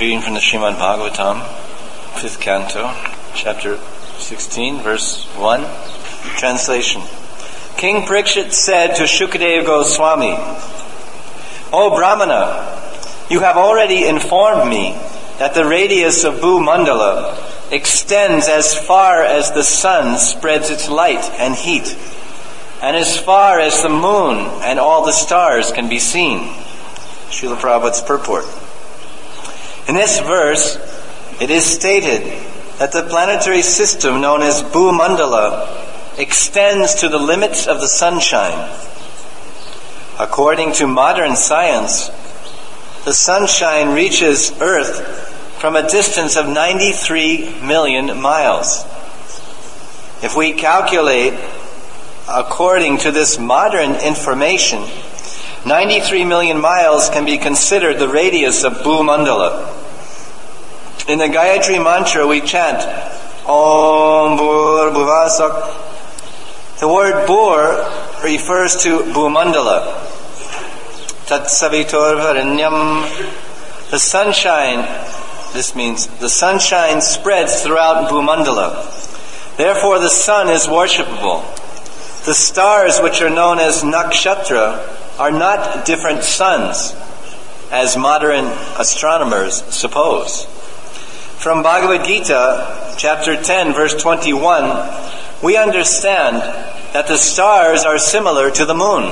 Reading from the Srimad Bhagavatam, 5th canto, chapter 16, verse 1. Translation. King Parikshit said to Shukadeva Goswami, O Brahmana, you have already informed me that the radius of Bhumandala extends as far as the sun spreads its light and heat, and as far as the moon and all the stars can be seen. Srila Prabhupada's purport. In this verse, it is stated that the planetary system known as Bhumandala extends to the limits of the sunshine. According to modern science, the sunshine reaches Earth from a distance of 93 million miles. If we calculate according to this modern information, 93 million miles can be considered the radius of Bhumandala. In the Gayatri mantra we chant, Om Bhur Bhuvasak. The word Bhur refers to Bhumandala. Tat Savitor Varenyam. The sunshine, this means the sunshine spreads throughout Bhumandala. Therefore the sun is worshipable. The stars, which are known as nakshatra, are not different suns, as modern astronomers suppose. From Bhagavad Gita, chapter 10, verse 21, we understand that the stars are similar to the moon.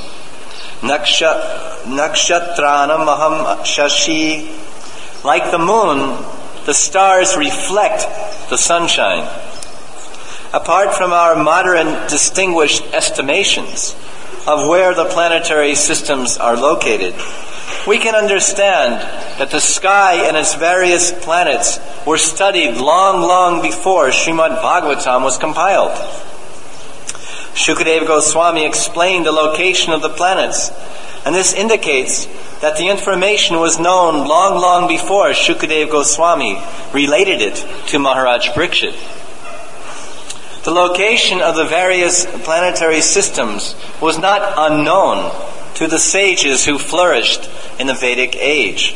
Nakshatranam aham shashi. Like the moon, the stars reflect the sunshine. Apart from our modern distinguished estimations of where the planetary systems are located, we can understand that the sky and its various planets were studied long, long before Srimad Bhagavatam was compiled. Shukadeva Goswami explained the location of the planets, and this indicates that the information was known long, long before Shukadeva Goswami related it to Maharaj Parikshit. The location of the various planetary systems was not unknown to the sages who flourished in the Vedic age.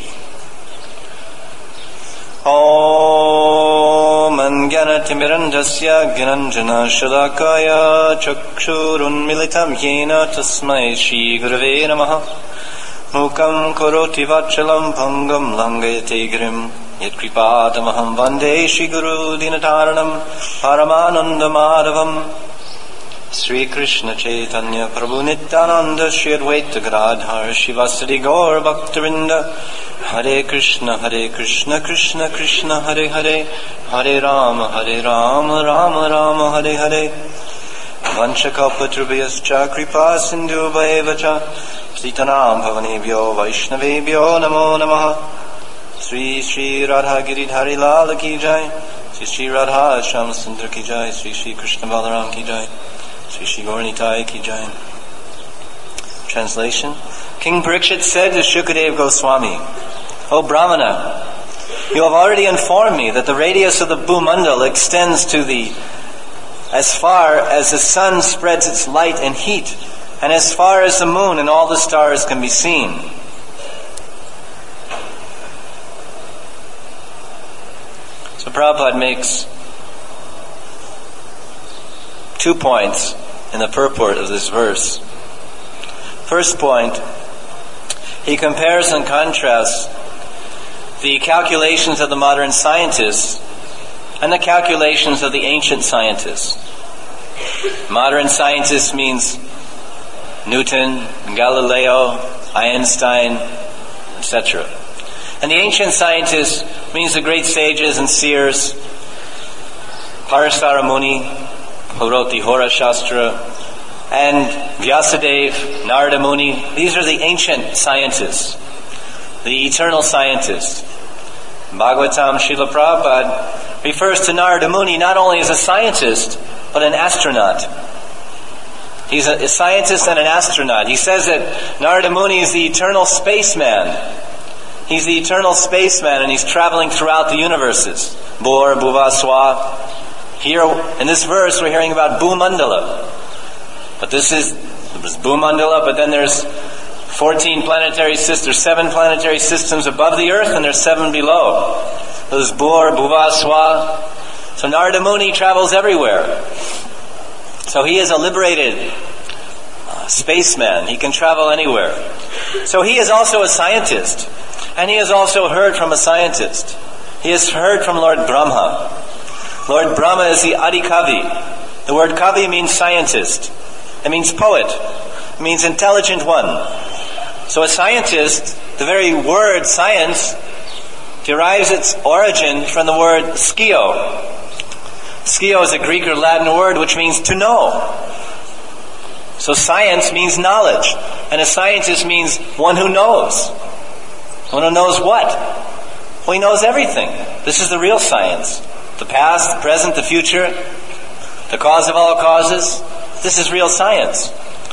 Om Anjanatimidandasya Gyananjana Shalakaya Chakshurunmilitam Yena Tasmai Shri Gurave Namaha Mukam Karoti Vachalam Pangam Langayate Girim Yatkripadamaham Vande Shri Guru Dinataranam Paramananda Madhavam Sri Krishna Chaitanya Prabhu Nityananda Shri Advaita Gadadhar Shivasadi Gaur Bhaktarinda Hare Krishna Krishna Krishna Hare Hare Hare Rama Rama Rama Hare Hare Vanchakalpatrubhyascha Kripa Sindhu Bhaevacha Sitanam Bhavanebhyo Vaishnavebhyo Namo Namaha Sri Sri Radha Giridhari Lala Ki Jai Sri Sri Radha Sham Sundar Ki Jai Sri Sri Krishna Balaram Ki Jai Sri Sri Gauranitai Ki Jai. Translation. King Parikshit said to Shukadeva Goswami, O Brahmana, you have already informed me that the radius of the Bhumandala extends to as far as the sun spreads its light and heat, and as far as the moon and all the stars can be seen. So Prabhupada makes 2 points in the purport of this verse. First point, he compares and contrasts the calculations of the modern scientists and the calculations of the ancient scientists. Modern scientists means Newton, Galileo, Einstein, etc. And the ancient scientists means the great sages and seers, Parasara Muni, who wrote the Hora Shastra, and Vyasadeva, Narada Muni. These are the ancient scientists, the eternal scientists. Bhagavatam Srila Prabhupada refers to Narada Muni not only as a scientist, but an astronaut. He's a scientist and an astronaut. He says that Narada Muni is the eternal spaceman. He's the eternal spaceman, and he's traveling throughout the universes. Bhur Bhuvaswa. Here, in this verse, we're hearing about Bhumandala. But there's Bhumandala, but then there's 14 planetary systems, 7 planetary systems above the earth, and there's 7 below. Those Bur, Bhuva, Swa. So Narada Muni travels everywhere. So he is a liberated spaceman. He can travel anywhere. So he is also a scientist. And he has also heard from a scientist. He has heard from Lord Brahma. Lord Brahma is the Adi Kavi. The word Kavi means scientist. It means poet. It means intelligent one. So a scientist, the very word science, derives its origin from the word skio. Skio is a Greek or Latin word which means to know. So science means knowledge. And a scientist means one who knows. One who knows what? Well, he knows everything. This is the real science. The past, the present, the future, the cause of all causes. This is real science.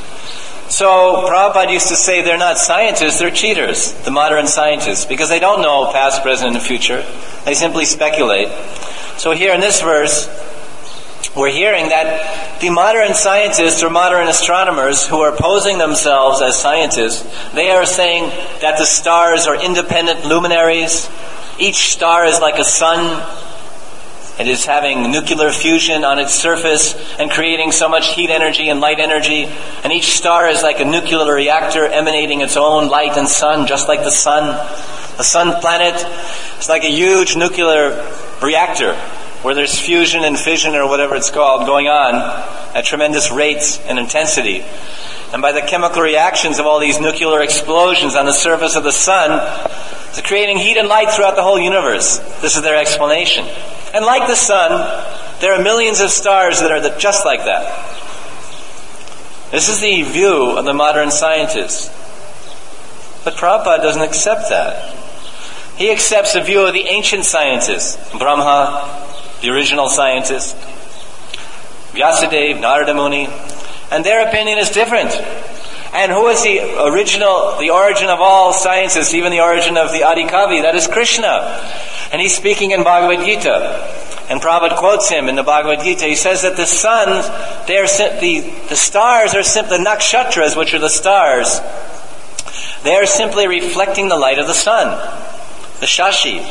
So Prabhupada used to say they're not scientists, they're cheaters, the modern scientists, because they don't know past, present, and future. They simply speculate. So here in this verse, we're hearing that the modern scientists or modern astronomers who are posing themselves as scientists, they are saying that the stars are independent luminaries. Each star is like a sun. It is having nuclear fusion on its surface and creating so much heat energy and light energy. And each star is like a nuclear reactor emanating its own light and sun, just like the sun. The sun planet is like a huge nuclear reactor where there's fusion and fission or whatever it's called going on at tremendous rates and intensity. And by the chemical reactions of all these nuclear explosions on the surface of the sun, it's creating heat and light throughout the whole universe. This is their explanation. And like the sun, there are millions of stars that are just like that. This is the view of the modern scientists. But Prabhupada doesn't accept that. He accepts the view of the ancient scientists, Brahma, the original scientist, Vyasadeva, Narada Muni, and their opinion is different. And who is the origin of all sciences, even the origin of the Adi Kavi? That is Krishna. And he's speaking in Bhagavad Gita. And Prabhupada quotes him in the Bhagavad Gita. He says that the suns, the stars are simply, the nakshatras, which are the stars, they are simply reflecting the light of the sun. The Shashi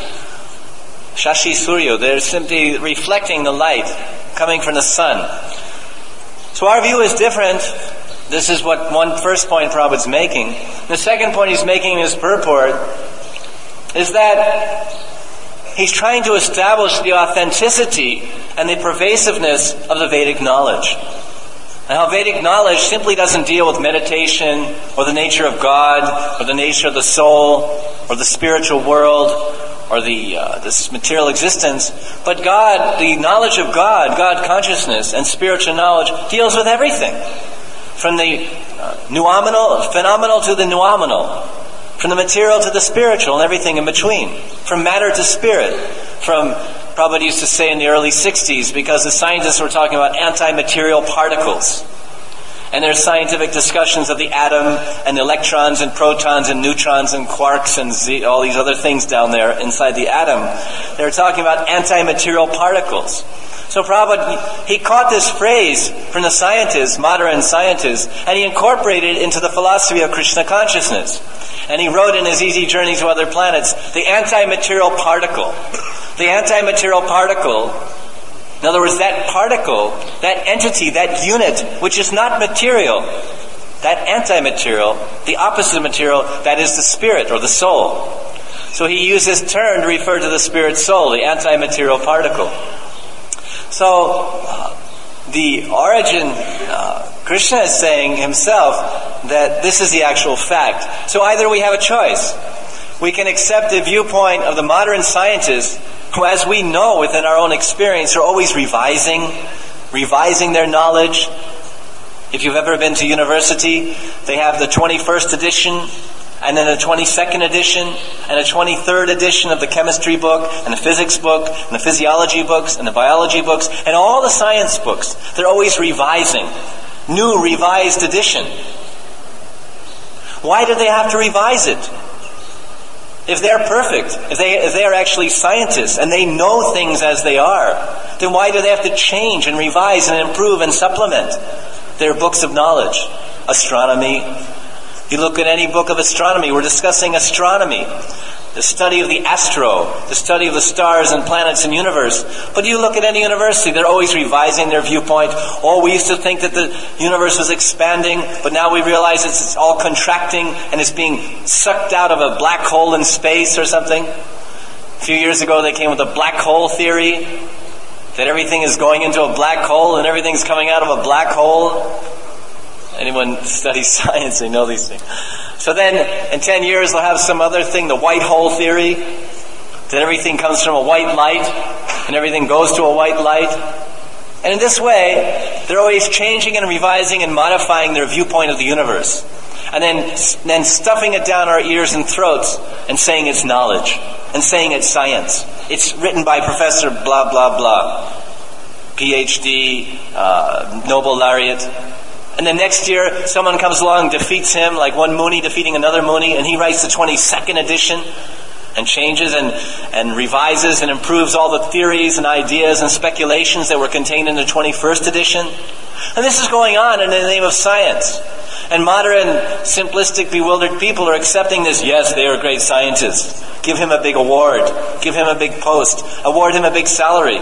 Surya, they're simply reflecting the light coming from the sun. So our view is different. This is what first point Prabhupada's making. The second point he's making in his purport is that he's trying to establish the authenticity and the pervasiveness of the Vedic knowledge. And how Vedic knowledge simply doesn't deal with meditation or the nature of God or the nature of the soul or the spiritual world or this material existence, but God, the knowledge of God consciousness and spiritual knowledge deals with everything. From the phenomenal to the noumenal. From the material to the spiritual and everything in between. From matter to spirit. From, Prabhupada used to say in the early 60s, because the scientists were talking about anti-material particles. And there's scientific discussions of the atom and the electrons and protons and neutrons and quarks and all these other things down there inside the atom. They were talking about anti-material particles. So Prabhupada, he caught this phrase from the scientists, modern scientists, and he incorporated it into the philosophy of Krishna consciousness. And he wrote in his Easy Journey to Other Planets, the anti-material particle. The anti-material particle, in other words, that particle, that entity, that unit, which is not material, that anti-material, the opposite of material, that is the spirit or the soul. So he used this term to refer to the spirit soul, the anti-material particle. So, the origin, Krishna is saying himself that this is the actual fact. So either we have a choice. We can accept the viewpoint of the modern scientists who, as we know within our own experience, are always revising their knowledge. If you've ever been to university, they have the 21st edition, and then a 22nd edition, and a 23rd edition of the chemistry book, and the physics book, and the physiology books, and the biology books, and all the science books. They're always revising. New revised edition. Why do they have to revise it? If they're perfect, if they are actually scientists, and they know things as they are, then why do they have to change and revise and improve and supplement their books of knowledge? Astronomy, You look at any book of astronomy, we're discussing astronomy, the study of the astro, the study of the stars and planets and universe. But you look at any university, they're always revising their viewpoint. Oh, we used to think that the universe was expanding, but now we realize it's all contracting and it's being sucked out of a black hole in space or something. A few years ago they came with a black hole theory, that everything is going into a black hole and everything's coming out of a black hole. Anyone studies science, they know these things. So then, in 10 years, they'll have some other thing, the white hole theory, that everything comes from a white light, and everything goes to a white light. And in this way, they're always changing and revising and modifying their viewpoint of the universe. And then stuffing it down our ears and throats, and saying it's knowledge, and saying it's science. It's written by Professor blah, blah, blah, PhD, Nobel laureate. And then next year, someone comes along, defeats him, like one Mooney defeating another Mooney, and he writes the 22nd edition and changes and revises and improves all the theories and ideas and speculations that were contained in the 21st edition. And this is going on in the name of science. And modern, simplistic, bewildered people are accepting this. Yes, they are great scientists. Give him a big award. Give him a big post. Award him a big salary.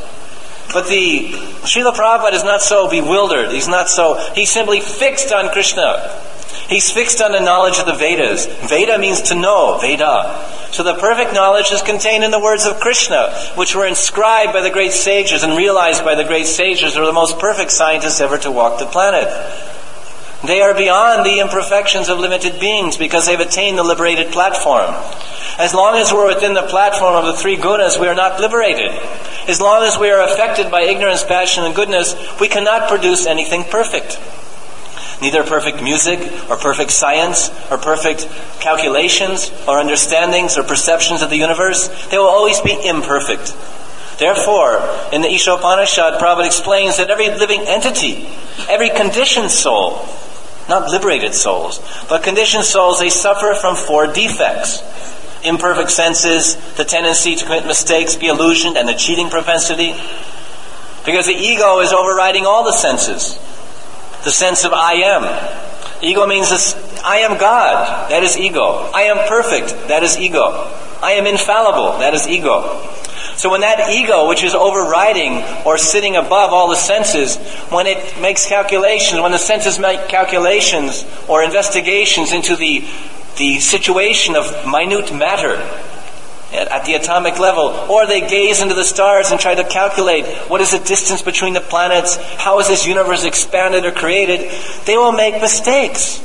But the Srila Prabhupada is not so bewildered. He's simply fixed on Krishna. He's fixed on the knowledge of the Vedas. Veda means to know, Veda. So the perfect knowledge is contained in the words of Krishna, which were inscribed by the great sages and realized by the great sages who are the most perfect scientists ever to walk the planet. They are beyond the imperfections of limited beings because they've attained the liberated platform. As long as we're within the platform of the three gunas, we are not liberated. As long as we are affected by ignorance, passion, and goodness, we cannot produce anything perfect. Neither perfect music, or perfect science, or perfect calculations, or understandings, or perceptions of the universe. They will always be imperfect. Therefore, in the Ishopanishad, Prabhupada explains that every living entity, every conditioned soul, not liberated souls, but conditioned souls, they suffer from 4 defects. Imperfect senses, the tendency to commit mistakes, be illusioned, and the cheating propensity. Because the ego is overriding all the senses. The sense of I am. Ego means this, I am God, that is ego. I am perfect, that is ego. I am infallible, that is ego. So when that ego, which is overriding or sitting above all the senses, when it makes calculations, when the senses make calculations or investigations into the situation of minute matter at the atomic level, or they gaze into the stars and try to calculate what is the distance between the planets, how is this universe expanded or created, they will make mistakes.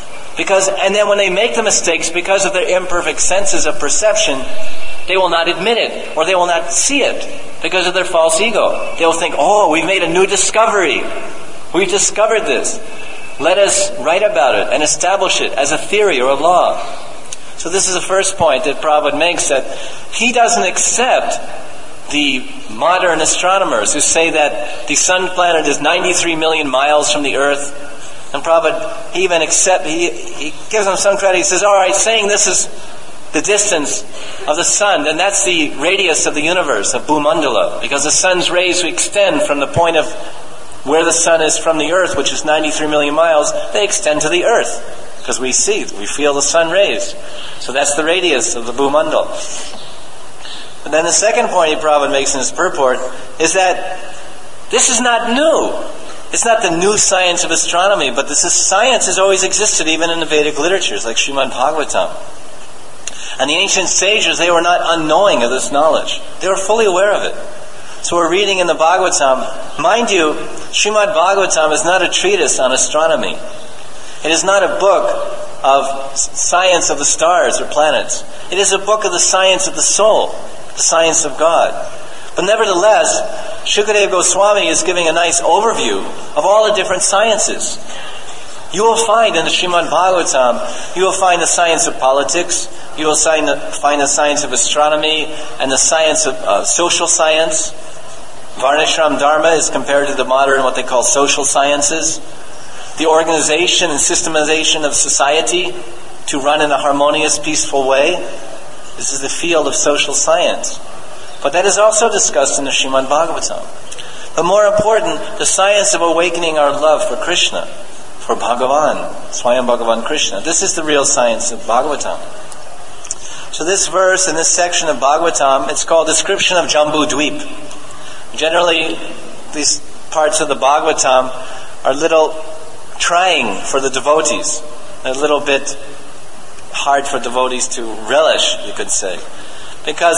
And then when they make the mistakes, because of their imperfect senses of perception, they will not admit it, or they will not see it because of their false ego. They will think, oh, we've made a new discovery. We've discovered this. Let us write about it and establish it as a theory or a law. So this is the first point that Prabhupada makes, that he doesn't accept the modern astronomers who say that the sun planet is 93 million miles from the earth. And Prabhupada, he gives them some credit. He says, all right, saying this is the distance of the sun, then that's the radius of the universe, of Bhumandala, because the sun's rays extend from the point of where the sun is from the earth, which is 93 million miles, they extend to the earth, because we feel the sun rays. So that's the radius of the Bhumandala. But then the second point Prabhupada makes in his purport is that this is not new. It's not the new science of astronomy, but science has always existed even in the Vedic literatures, like Srimad Bhagavatam. And the ancient sages, they were not unknowing of this knowledge. They were fully aware of it. So we're reading in the Bhagavatam. Mind you, Srimad Bhagavatam is not a treatise on astronomy. It is not a book of science of the stars or planets. It is a book of the science of the soul, the science of God. But nevertheless, Shukadeva Goswami is giving a nice overview of all the different sciences. You will find in the Srimad Bhagavatam, you will find the science of politics, you will find the science of astronomy, and the science of social science. Varnashram Dharma is compared to the modern, what they call social sciences. The organization and systematization of society to run in a harmonious, peaceful way. This is the field of social science. But that is also discussed in the Srimad Bhagavatam. But more important, the science of awakening our love for Krishna, for Bhagavan, Swayam Bhagavan Krishna. This is the real science of Bhagavatam. So this verse in this section of Bhagavatam, it's called Description of Jambu Dweep. Generally, these parts of the Bhagavatam are little trying for the devotees. They're a little bit hard for devotees to relish, you could say, because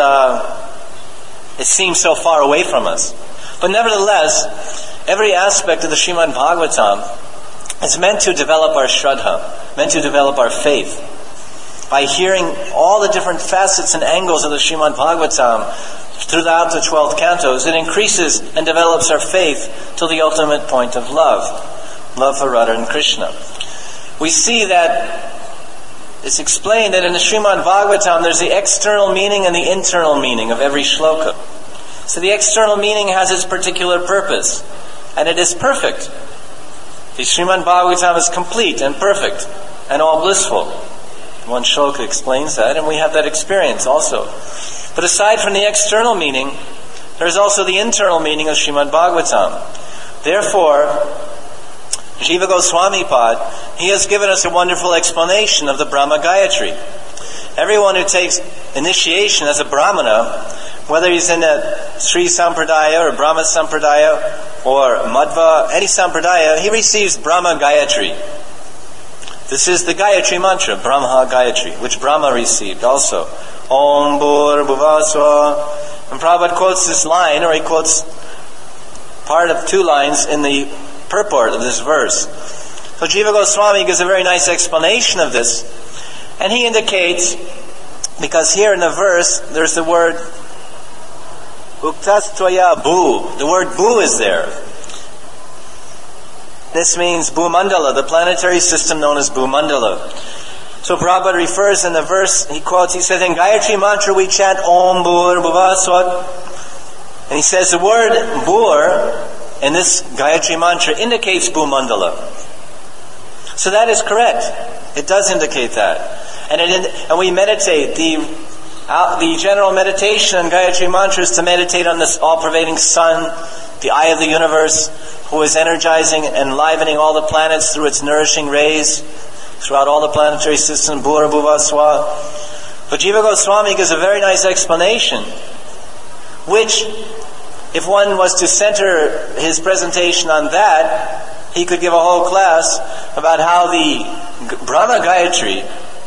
it seems so far away from us. But nevertheless, every aspect of the Srimad Bhagavatam is meant to develop our Shraddha, meant to develop our faith. By hearing all the different facets and angles of the Srimad Bhagavatam throughout the 12 cantos, it increases and develops our faith to the ultimate point of love for Radha and Krishna. We see that it's explained that in the Srimad Bhagavatam there's the external meaning and the internal meaning of every shloka. So the external meaning has its particular purpose, and it is perfect. The Srimad Bhagavatam is complete and perfect and all blissful. One shloka explains that, and we have that experience also. But aside from the external meaning, there's also the internal meaning of Srimad Bhagavatam. Therefore, Jiva Goswami Pad, he has given us a wonderful explanation of the Brahma Gayatri. Everyone who takes initiation as a Brahmana, whether he's in a Sri Sampradaya or Brahma Sampradaya or Madhva, any Sampradaya, he receives Brahma Gayatri. This is the Gayatri mantra, Brahma Gayatri, which Brahma received also. Om Bhur Bhuvasva. And Prabhupada quotes this line, or he quotes part of 2 lines in the purport of this verse. So Jiva Goswami gives a very nice explanation of this. And he indicates, because here in the verse, there's the word Uktastvaya Bhu. The word Bhu is there. This means Bhumandala, the planetary system known as Bhumandala. So Prabhupada refers in the verse, he quotes, he says, in Gayatri Mantra we chant Om Bhur Bhuvasvat. And he says the word Bhur in this Gayatri Mantra indicates Bhumandala. So that is correct. It does indicate that. And we meditate. The general meditation in Gayatri Mantra is to meditate on this all-pervading sun, the eye of the universe, who is energizing and enlivening all the planets through its nourishing rays, throughout all the planetary system, Bhura Bhuva Swa. But Jiva Goswami gives a very nice explanation, which, if one was to center his presentation on that, he could give a whole class about how the Brahma Gayatri,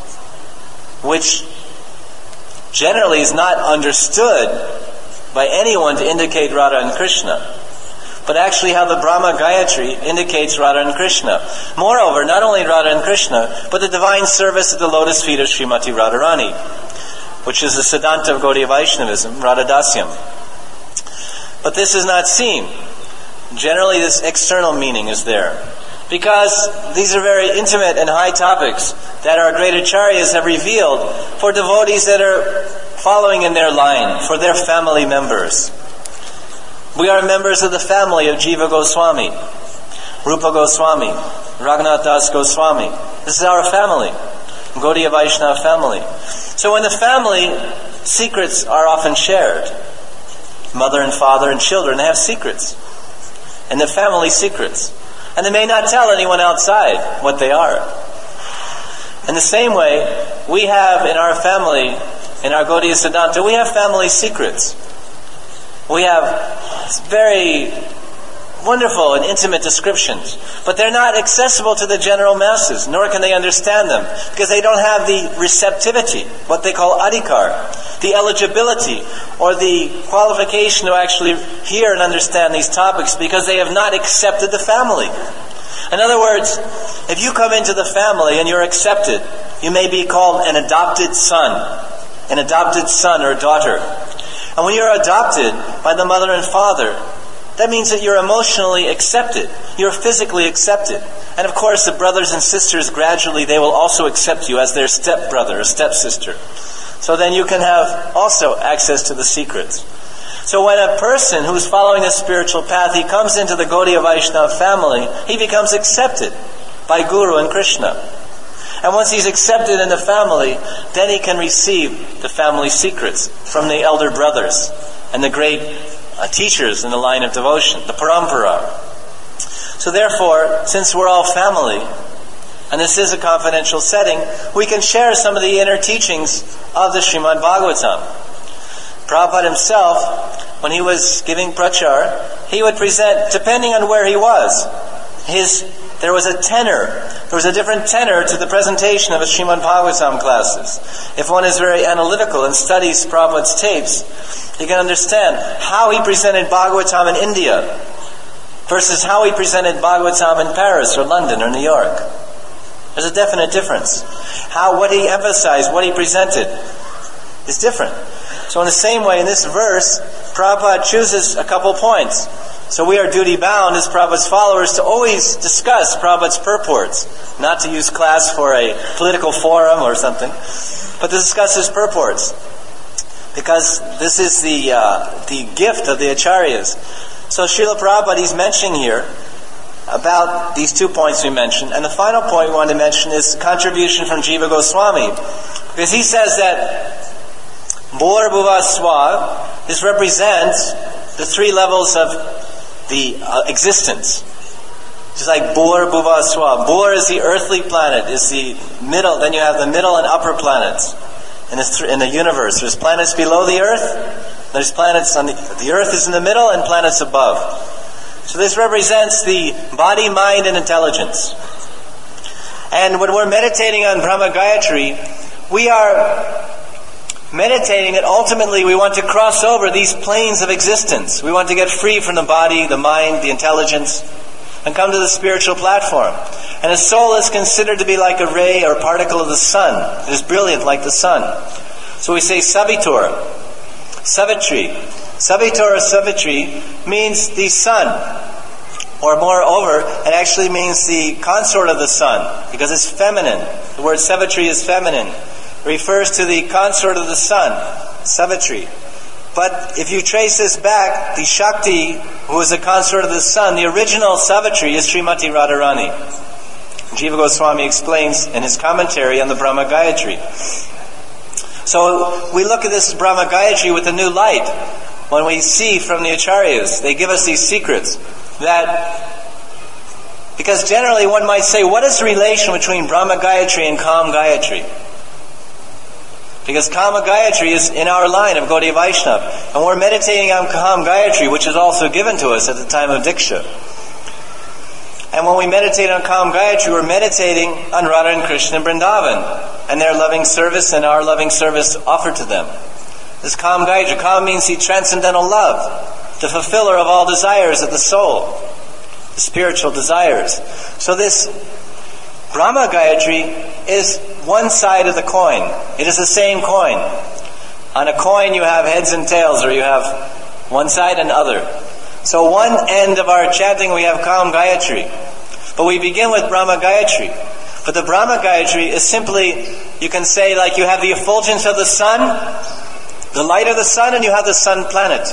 which generally is not understood by anyone to indicate Radha and Krishna, but actually how the Brahma Gayatri indicates Radha and Krishna. Moreover, not only Radha and Krishna, but the divine service at the lotus feet of Srimati Radharani, which is the Siddhanta of Gaudiya Vaishnavism, Radhadasyam. But this is not seen. Generally, this external meaning is there, because these are very intimate and high topics that our great acharyas have revealed for devotees that are following in their line, for their family members. We are members of the family of Jiva Goswami, Rupa Goswami, Raghunath Das Goswami. This is our family, Gaudiya Vaishnava family. So in the family, secrets are often shared. Mother and father and children have secrets. And the family secrets. And they may not tell anyone outside what they are. In the same way, we have in our family, in our Gaudiya Siddhanta, we have family secrets. We have very wonderful and intimate descriptions, but they're not accessible to the general masses, nor can they understand them, because they don't have the receptivity, what they call adhikar, the eligibility or the qualification to actually hear and understand these topics, because they have not accepted the family. In other words, if you come into the family and you're accepted, you may be called an adopted son or daughter. And when you're adopted by the mother and father, that means that you're emotionally accepted. You're physically accepted. And of course, the brothers and sisters, gradually, they will also accept you as their stepbrother or stepsister. So then you can have also access to the secrets. So when a person who's following a spiritual path, he comes into the Gaudiya Vaishnava family, he becomes accepted by Guru and Krishna. And once he's accepted in the family, then he can receive the family secrets from the elder brothers and the great teachers in the line of devotion, the parampara. So therefore, since we're all family, and this is a confidential setting, we can share some of the inner teachings of the Srimad Bhagavatam. Prabhupada himself, when he was giving prachar, he would present, depending on where he was, there was a tenor. There was a different tenor to the presentation of his Srimad Bhagavatam classes. If one is very analytical and studies Prabhupada's tapes, you can understand how he presented Bhagavatam in India versus how he presented Bhagavatam in Paris or London or New York. There's a definite difference. What he emphasized, what he presented is different. So in the same way, in this verse, Prabhupada chooses a couple points. So we are duty-bound as Prabhupada's followers to always discuss Prabhupada's purports, not to use class for a political forum or something, but to discuss his purports. Because this is the gift of the Acharyas. So Srila Prabhupada, he's mentioning here about these 2 points we mentioned. And the final point we want to mention is the contribution from Jiva Goswami. Because he says that Bhur Bhuva Swa, this represents the 3 levels of the existence. Just like Bhur Bhuva Swa. Bhur is the earthly planet, is the middle, then you have the middle and upper planets in the universe. There's planets below the earth, there's planets on the earth is in the middle and planets above. So this represents the body, mind, and intelligence. And when we're meditating on Brahma Gayatri, we are meditating that ultimately we want to cross over these planes of existence. We want to get free from the body, the mind, the intelligence, and come to the spiritual platform. And a soul is considered to be like a ray or particle of the sun. It is brilliant like the sun. So we say Savitur, Savitri. Savitur or Savitri means the sun. Or moreover, it actually means the consort of the sun, because it's feminine. The word Savitri is feminine. It refers to the consort of the sun, Savitri. But if you trace this back, the Shakti, who is the consort of the sun, the original Savitri is Srimati Radharani. Jiva Goswami explains in his commentary on the Brahma Gayatri. So we look at this Brahma Gayatri with a new light. When we see from the Acharyas, they give us these secrets that, because generally one might say, what is the relation between Brahma Gayatri and Kam Gayatri? Because Kama Gayatri is in our line of Gaudiya Vaishnava. And we're meditating on Kam Gayatri, which is also given to us at the time of Diksha. And when we meditate on Kam Gayatri, we're meditating on Radha and Krishna and Vrindavan, and their loving service and our loving service offered to them. This Kam Gayatri, Kam means the transcendental love, the fulfiller of all desires of the soul, the spiritual desires. So this Brahma Gayatri is one side of the coin. It is the same coin. On a coin you have heads and tails, or you have one side and other. So one end of our chanting we have Kam Gayatri. But we begin with Brahma Gayatri. But the Brahma Gayatri is simply, you can say, like you have the effulgence of the sun, the light of the sun, and you have the sun planet.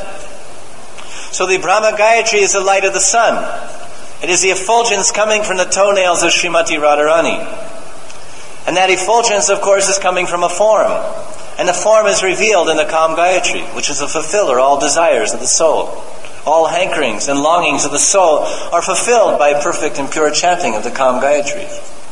So the Brahma Gayatri is the light of the sun. It is the effulgence coming from the toenails of Srimati Radharani. And that effulgence, of course, is coming from a form. And the form is revealed in the Kam Gayatri, which is a fulfiller of all desires of the soul. All hankerings and longings of the soul are fulfilled by perfect and pure chanting of the Kam Gayatri.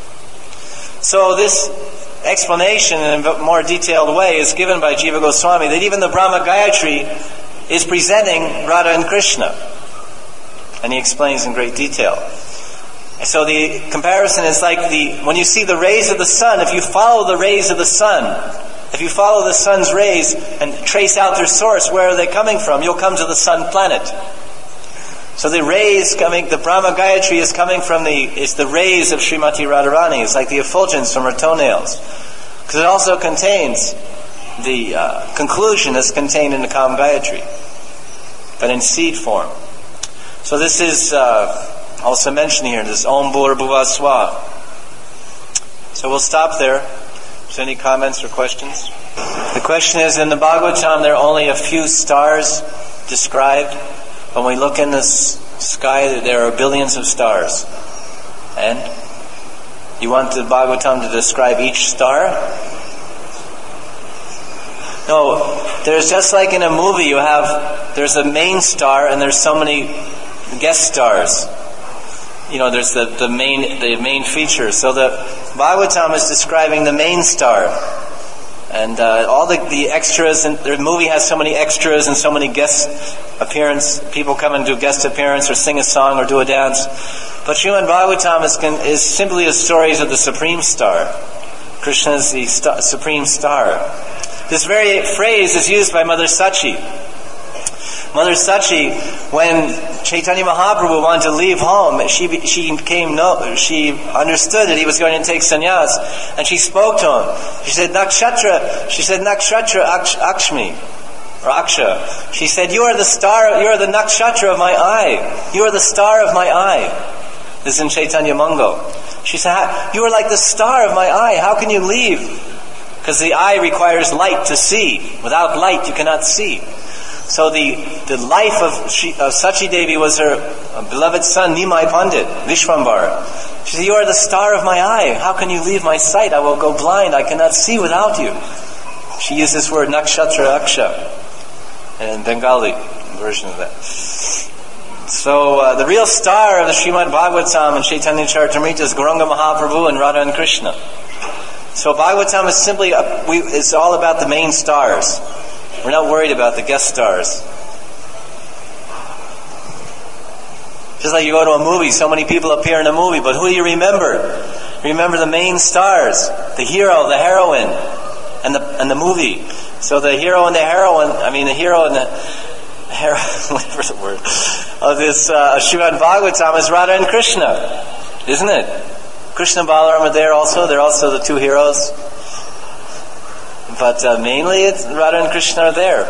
So this explanation in a more detailed way is given by Jiva Goswami, that even the Brahma Gayatri is presenting Radha and Krishna. And he explains in great detail. So the comparison is like when you see the rays of the sun, if you follow the rays of the sun, if you follow the sun's rays and trace out their source, where are they coming from? You'll come to the sun planet. So the rays coming, the Brahma Gayatri is coming from it's the rays of Srimati Radharani. It's like the effulgence from her toenails. Because it also contains the conclusion that's contained in the Kam Gayatri, but in seed form. So this is also mentioned here, this Om Bhur Bhuva Swa. So we'll stop there. Is there any comments or questions? The question is, in the Bhagavatam there are only a few stars described. When we look in the sky, there are billions of stars. And you want the Bhagavatam to describe each star? No, there's just like in a movie, there's a main star and there's so many guest stars. there's the main feature. So the Bhagavatam is describing the main star. And all the extras, and the movie has so many extras and so many guest appearance. People come and do guest appearance or sing a song or do a dance. But Srimad Bhagavatam is simply the stories of the Supreme Star. Krishna is the Supreme Star. This very phrase is used by Mother Sachi. Mother Sachi, when Chaitanya Mahaprabhu wanted to leave home, she understood that he was going to take sannyas, and she spoke to him. She said, Nakshatra Akshmi, or Aksha. She said, you are the star, you are the nakshatra of my eye. You are the star of my eye. This is in Chaitanya Mango. She said, you are like the star of my eye. How can you leave? Because the eye requires light to see. Without light, you cannot see. So the life of Sachi Devi was her beloved son Nimai Pandit, Vishwambara. She said, you are the star of my eye. How can you leave my sight? I will go blind. I cannot see without you. She used this word Nakshatra Aksha, in Bengali version of that. So the real star of the Srimad Bhagavatam and Chaitanya Charitamrita is Gauranga Mahaprabhu and Radha and Krishna. So Bhagavatam is simply, it's all about the main stars. We're not worried about the guest stars. Just like you go to a movie, so many people appear in a movie, but who do you remember? Remember the main stars, the hero, the heroine, and the movie. So the hero and the heroine, whatever the word, of this Srimad Bhagavatam is Radha and Krishna, isn't it? Krishna and Balaram are there also. They're also the two heroes. But mainly it's Radha and Krishna are there.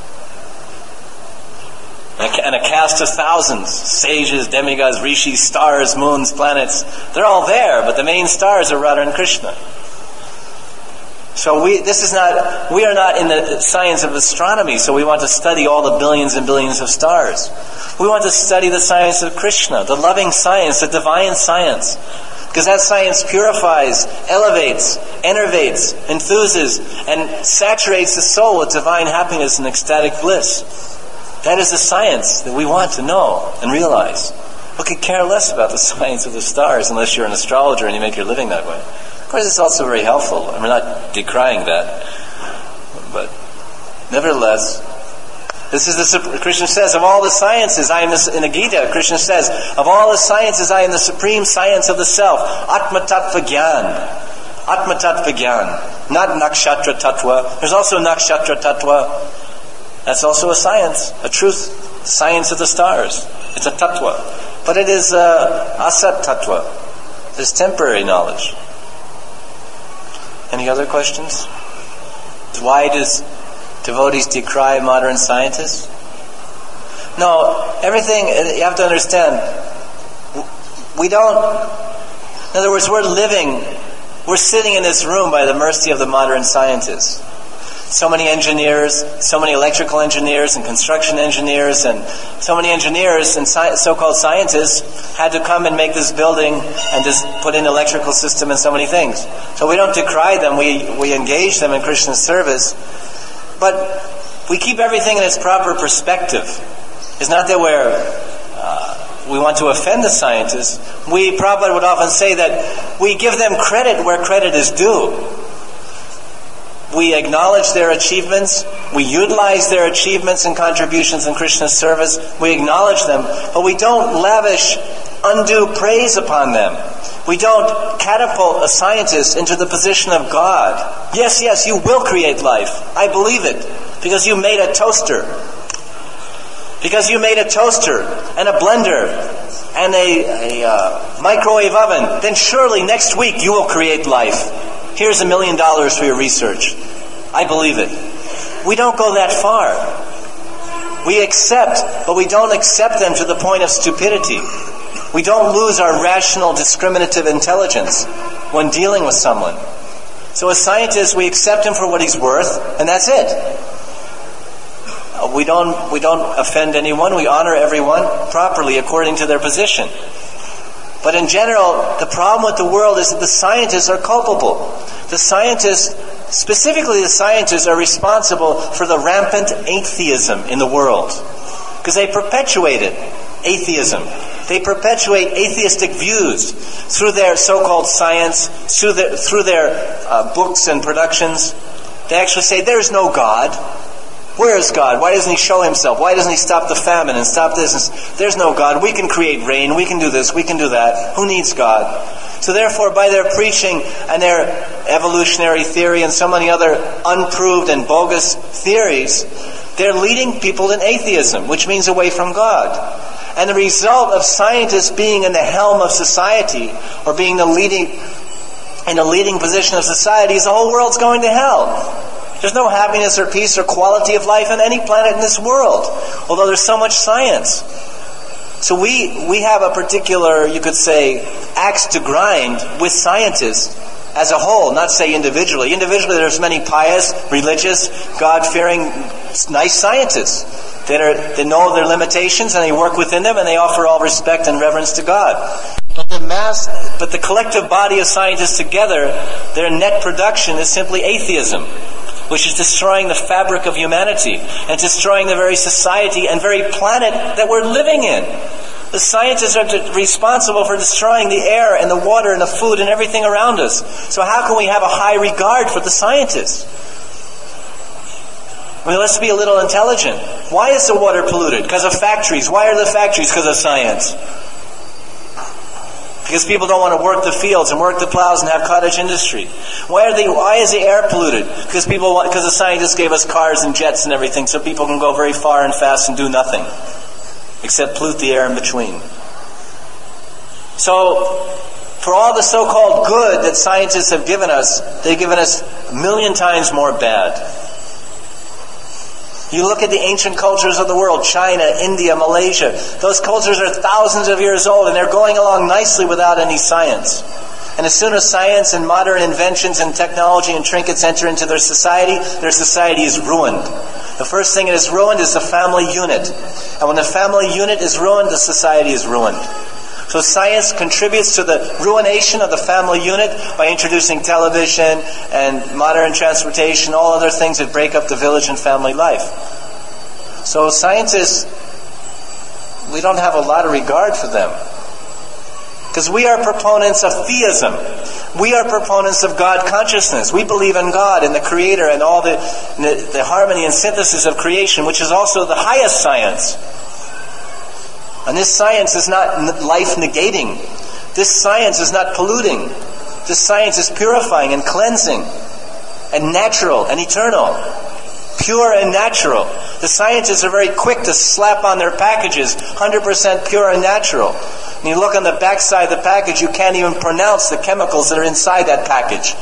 And a cast of thousands, sages, demigods, rishis, stars, moons, planets, they're all there, but the main stars are Radha and Krishna. So we are not in the science of astronomy, so we want to study all the billions and billions of stars. We want to study the science of Krishna, the loving science, the divine science. Because that science purifies, elevates, enervates, enthuses, and saturates the soul with divine happiness and ecstatic bliss. That is the science that we want to know and realize. We could care less about the science of the stars unless you're an astrologer and you make your living that way. Of course, it's also very helpful. We're not decrying that. But nevertheless, this is Krishna says, of all the sciences, I am in the Gita, Krishna says, of all the sciences, I am the supreme science of the self. Atma Tattva Gyan. Atma Tattva Gyan. Not Nakshatra Tattva. There's also Nakshatra Tattva. That's also a science, a truth, science of the stars. It's a Tattva. But it is Asat Tattva. It's temporary knowledge. Any other questions? Why does devotees decry modern scientists? No, everything, you have to understand, in other words, we're sitting in this room by the mercy of the modern scientists. So many engineers, so many electrical engineers and construction engineers, and so many engineers and so-called scientists had to come and make this building and just put in electrical system and so many things. So we don't decry them, we engage them in Krishna's service. But we keep everything in its proper perspective. It's not that we want to offend the scientists. Prabhupada would often say that we give them credit where credit is due. We acknowledge their achievements. We utilize their achievements and contributions in Krishna's service. We acknowledge them. But we don't lavish undue praise upon them. We don't catapult a scientist into the position of God. Yes, you will create life. I believe it. Because you made a toaster. Because you made a toaster and a blender and a microwave oven. Then surely next week you will create life. Here's $1 million for your research. I believe it. We don't go that far. We accept, but we don't accept them to the point of stupidity. We don't lose our rational, discriminative intelligence when dealing with someone. So as scientists, we accept him for what he's worth, and that's it. We don't offend anyone. We honor everyone properly according to their position. But in general, the problem with the world is that the scientists are culpable. Specifically the scientists are responsible for the rampant atheism in the world. Because they perpetuated atheism. They perpetuate atheistic views through their so-called science, through their books and productions. They actually say, there's no God. Where is God? Why doesn't He show Himself? Why doesn't He stop the famine and stop this? There's no God. We can create rain. We can do this. We can do that. Who needs God? So therefore, by their preaching and their evolutionary theory and so many other unproved and bogus theories, they're leading people in atheism, which means away from God. And the result of scientists being in the helm of society, or being in the leading position of society, is the whole world's going to hell. There's no happiness or peace or quality of life on any planet in this world, although there's so much science. So we have a particular, you could say, axe to grind with scientists as a whole, not say individually. Individually, there's many pious, religious, God-fearing, nice scientists that know their limitations and they work within them and they offer all respect and reverence to God. But the collective body of scientists together, their net production is simply atheism, which is destroying the fabric of humanity and destroying the very society and very planet that we're living in. The scientists are responsible for destroying the air and the water and the food and everything around us. So how can we have a high regard for the scientists? I mean, let's be a little intelligent. Why is the water polluted? Because of factories. Why are the factories? Because of science. Because people don't want to work the fields and work the plows and have cottage industry. Why is the air polluted? Because the scientists gave us cars and jets and everything, so people can go very far and fast and do nothing except pollute the air in between. So, for all the so-called good that scientists have given us, they've given us a million times more bad. You look at the ancient cultures of the world, China, India, Malaysia. Those cultures are thousands of years old and they're going along nicely without any science. And as soon as science and modern inventions and technology and trinkets enter into their society is ruined. The first thing that is ruined is the family unit. And when the family unit is ruined, the society is ruined. So science contributes to the ruination of the family unit by introducing television and modern transportation, all other things that break up the village and family life. So scientists, we don't have a lot of regard for them. Because we are proponents of theism. We are proponents of God consciousness. We believe in God and the Creator and all the harmony and synthesis of creation, which is also the highest science. And this science is not life negating. This science is not polluting. This science is purifying and cleansing and natural and eternal. Pure and natural. The scientists are very quick to slap on their packages 100% pure and natural. When you look on the back side of the package, you can't even pronounce the chemicals that are inside that package.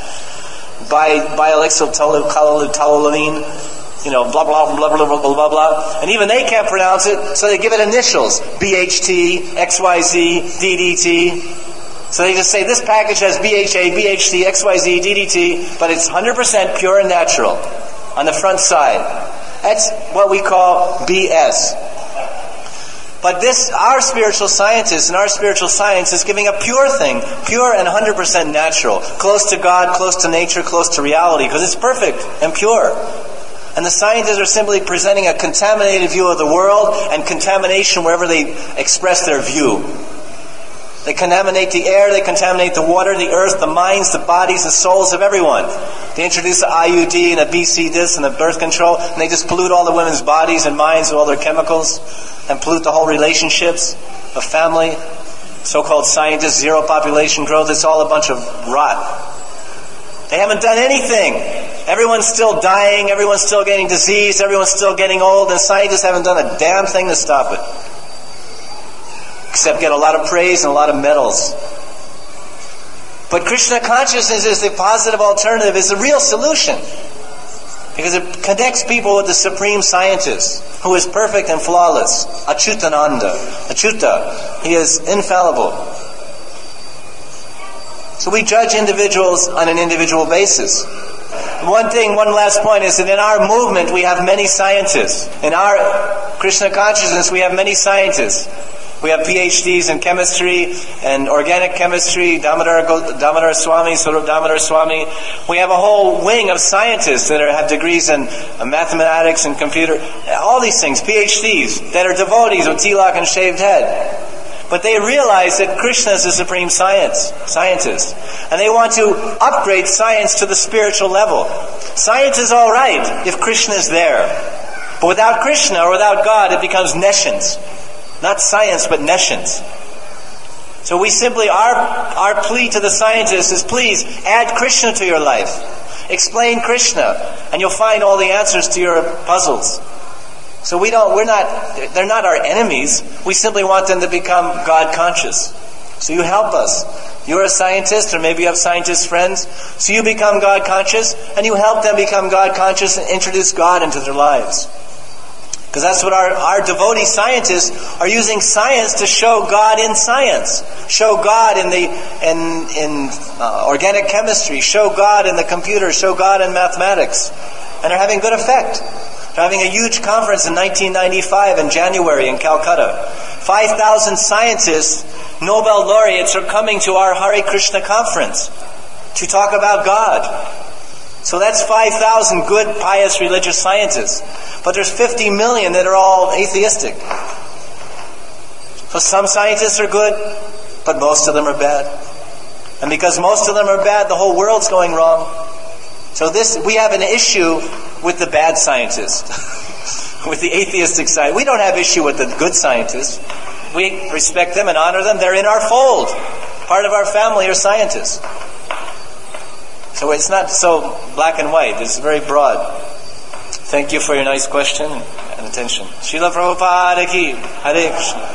Bialexyltoluene, blah, blah, blah, blah, blah, blah, blah, blah. And even they can't pronounce it, so they give it initials. BHT, XYZ, DDT. So they just say, this package has BHA, BHT, XYZ, DDT, but it's 100% pure and natural on the front side. That's what we call BS. But our spiritual scientists and our spiritual science is giving a pure thing, pure and 100% natural, close to God, close to nature, close to reality, because it's perfect and pure. And the scientists are simply presenting a contaminated view of the world and contamination wherever they express their view. They contaminate the air, they contaminate the water, the earth, the minds, the bodies, the souls of everyone. They introduce the IUD and the BC this and the birth control, and they just pollute all the women's bodies and minds with all their chemicals and pollute the whole relationships of family. So-called scientists, zero population growth, it's all a bunch of rot. They haven't done anything. Everyone's still dying, everyone's still getting diseased, everyone's still getting old, and scientists haven't done a damn thing to stop it. Except get a lot of praise and a lot of medals. But Krishna consciousness is the positive alternative, is the real solution. Because it connects people with the supreme scientist, who is perfect and flawless. Achyutananda. Achyuta. He is infallible. So we judge individuals on an individual basis. One last point is that in our movement we have many scientists. In our Krishna consciousness we have many scientists. We have PhDs in chemistry and organic chemistry, Damodar Swami, Swarup Damodar Swami. We have a whole wing of scientists that have degrees in mathematics and computer, all these things, PhDs, that are devotees with tilak and shaved head. But they realize that Krishna is the supreme scientist. And they want to upgrade science to the spiritual level. Science is all right if Krishna is there. But without Krishna or without God, it becomes nescience. Not science, but nescience. So we simply, our plea to the scientists is, please add Krishna to your life. Explain Krishna, and you'll find all the answers to your puzzles. So they're not our enemies. We simply want them to become God conscious. So you help us. You're a scientist, or maybe you have scientist friends. So you become God conscious, and you help them become God conscious and introduce God into their lives. Because that's what our devotee scientists are using science to show God in science. Show God in organic chemistry. Show God in the computer. Show God in mathematics. And they're having good effect. They're having a huge conference in 1995 in January in Calcutta. 5,000 scientists, Nobel laureates, are coming to our Hare Krishna conference to talk about God. So that's 5,000 good, pious, religious scientists. But there's 50 million that are all atheistic. So some scientists are good, but most of them are bad. And because most of them are bad, the whole world's going wrong. So we have an issue with the bad scientists, with the atheistic side. We don't have issue with the good scientists. We respect them and honor them. They're in our fold. Part of our family are scientists. So it's not so black and white. It's very broad. Thank you for your nice question and attention. Srila Prabhupada ki. Hare Krishna.